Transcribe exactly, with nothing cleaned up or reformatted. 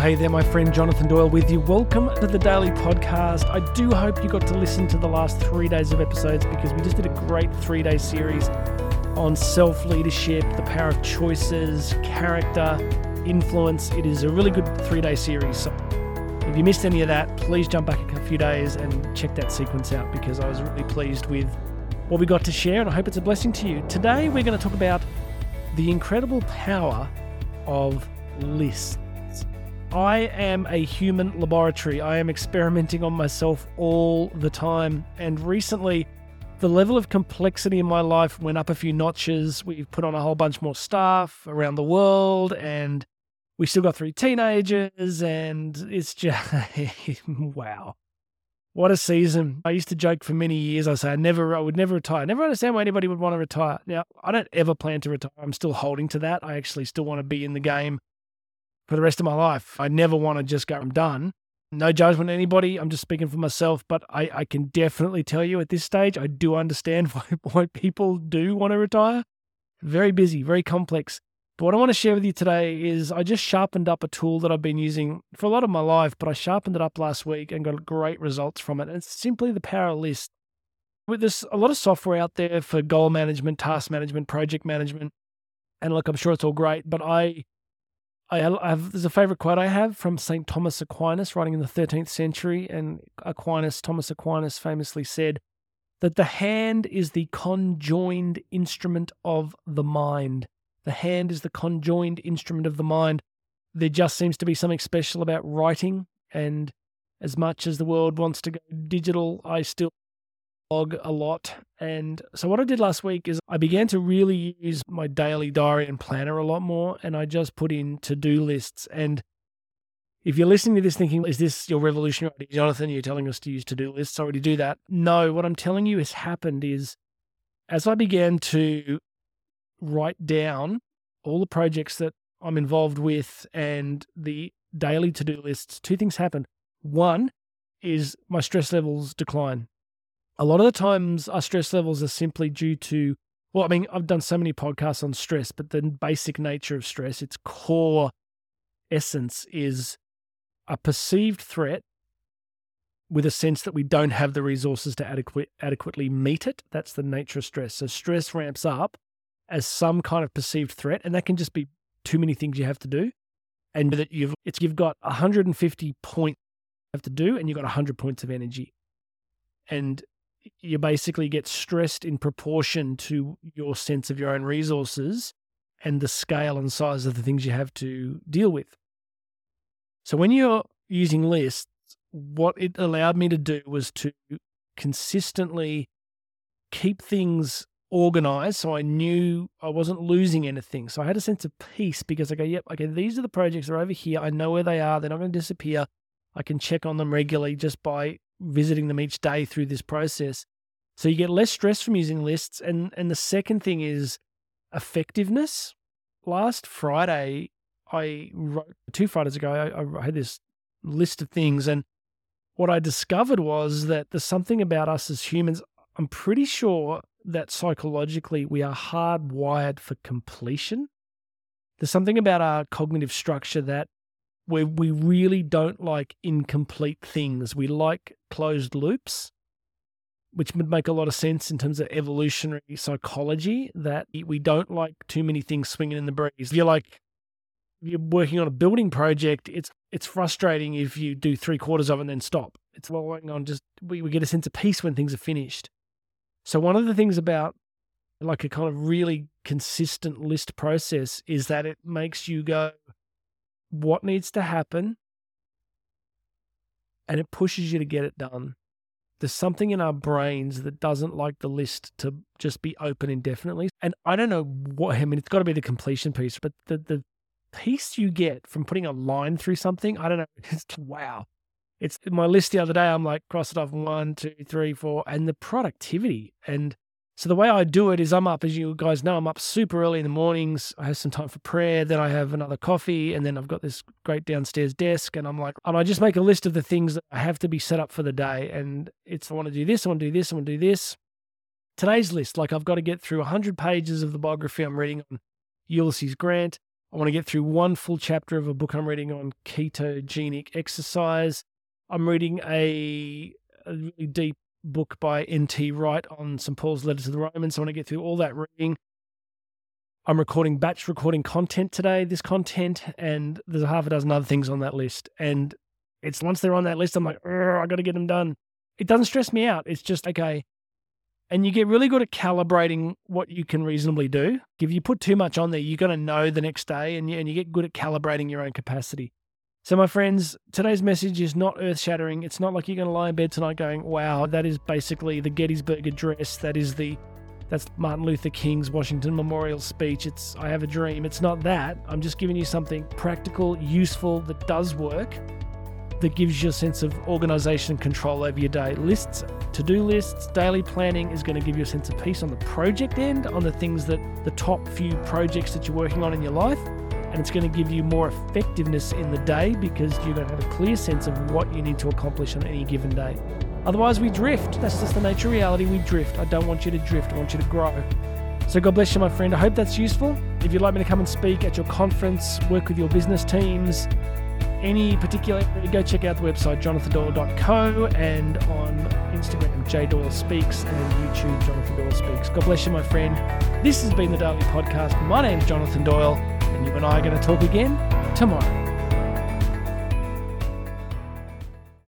hey there, my friend Jonathan Doyle with you. Welcome to the Daily Podcast. I do hope you got to listen to the last three days of episodes because we just did a great three-day series on self-leadership, the power of choices, character, influence. It is a really good three-day series. So if you missed any of that, please jump back a few days and check that sequence out because I was really pleased with what we got to share and I hope it's a blessing to you. Today, we're going to talk about the incredible power of lists. I am a human laboratory. I am experimenting on myself all the time. And recently, the level of complexity in my life went up a few notches. We've put on a whole bunch more staff around the world, and we still got three teenagers, and it's just, wow. What a season. I used to joke for many years. I say I never, I would never retire. I never understand why anybody would want to retire. Now, I don't ever plan to retire. I'm still holding to that. I actually still want to be in the game for the rest of my life. I never want to just go, I'm done. No judgment on anybody. I'm just speaking for myself, but I, I can definitely tell you at this stage, I do understand why, why people do want to retire. Very busy, very complex. But what I want to share with you today is I just sharpened up a tool that I've been using for a lot of my life, but I sharpened it up last week and got great results from it. And it's simply the power of list. There's a lot of software out there for goal management, task management, project management. And look, I'm sure it's all great, but I I have, there's a favorite quote I have from Saint Thomas Aquinas, writing in the thirteenth century. And Aquinas, Thomas Aquinas famously said that the hand is the conjoined instrument of the mind. The hand is the conjoined instrument of the mind. There just seems to be something special about writing. And as much as the world wants to go digital, I still log a lot. And so what I did last week is I began to really use my daily diary and planner a lot more, and I just put in to-do lists. And if you're listening to this thinking, is this your revolutionary idea, Jonathan? You're telling us to use to-do lists. I already do that. No, what I'm telling you has happened is as I began to write down all the projects that I'm involved with and the daily to-do lists, two things happened. One is my stress levels decline. A lot of the times our stress levels are simply due to, well, I mean, I've done so many podcasts on stress, but the basic nature of stress, its core essence is a perceived threat with a sense that we don't have the resources to adequate, adequately meet it. That's the nature of stress. So stress ramps up as some kind of perceived threat, and that can just be too many things you have to do. And that you've, it's, you've got one hundred fifty points you have to do, and you've got one hundred points of energy. And you basically get stressed in proportion to your sense of your own resources and the scale and size of the things you have to deal with. So when you're using lists, what it allowed me to do was to consistently keep things organized so I knew I wasn't losing anything. So I had a sense of peace because I go, yep, okay, these are the projects that are over here. I know where they are. They're not going to disappear. I can check on them regularly just by visiting them each day through this process. So you get less stress from using lists. And, and the second thing is effectiveness. Last Friday, I wrote, two Fridays ago, I, I had this list of things. And what I discovered was that there's something about us as humans. I'm pretty sure that psychologically we are hardwired for completion. There's something about our cognitive structure that where we really don't like incomplete things. We like closed loops, which would make a lot of sense in terms of evolutionary psychology, that we don't like too many things swinging in the breeze. If you're like, if you're working on a building project, it's it's frustrating if you do three quarters of it and then stop. It's well working on just, we, we get a sense of peace when things are finished. So one of the things about like a kind of really consistent list process is that it makes you go, what needs to happen? And it pushes you to get it done. There's something in our brains that doesn't like the list to just be open indefinitely. And I don't know what, I mean, it's got to be the completion piece, but the, the peace you get from putting a line through something, I don't know, it's wow. It's in my list the other day, I'm like, cross it off one, two, three, four, and the productivity. And so the way I do it is I'm up, as you guys know, I'm up super early in the mornings. I have some time for prayer. Then I have another coffee. And then I've got this great downstairs desk. And I'm like, and I just make a list of the things that I have to be set up for the day. And it's, I want to do this, I want to do this, I want to do this. Today's list, like I've got to get through one hundred pages of the biography I'm reading on Ulysses Grant. I want to get through one full chapter of a book I'm reading on ketogenic exercise. I'm reading a, a really deep book by N T Wright on Saint Paul's letter to the Romans. So I want to get through all that reading. I'm recording batch recording content today, this content, and there's a half a dozen other things on that list. And it's once they're on that list, I'm like, I got to get them done. It doesn't stress me out. It's just, okay. And you get really good at calibrating what you can reasonably do. If you put too much on there, you're going to know the next day, and you, and you get good at calibrating your own capacity. So my friends, today's message is not earth-shattering. It's not like you're going to lie in bed tonight going, wow, that is basically the Gettysburg Address. That is the, that's Martin Luther King's Washington Memorial speech. It's, I have a dream. It's not that. I'm just giving you something practical, useful, that does work, that gives you a sense of organization and control over your day. Lists, to-do lists, daily planning is going to give you a sense of peace on the project end, on the things that, the top few projects that you're working on in your life. And it's going to give you more effectiveness in the day because you're going to have a clear sense of what you need to accomplish on any given day. Otherwise, we drift. That's just the nature of reality. We drift. I don't want you to drift. I want you to grow. So God bless you, my friend. I hope that's useful. If you'd like me to come and speak at your conference, work with your business teams, any particular area, go check out the website jonathan doyle dot co and on Instagram, J Doyle Speaks, and YouTube, Jonathan Doyle Speaks. God bless you, my friend. This has been the Daily Podcast. My name's Jonathan Doyle, and you and I are going to talk again tomorrow.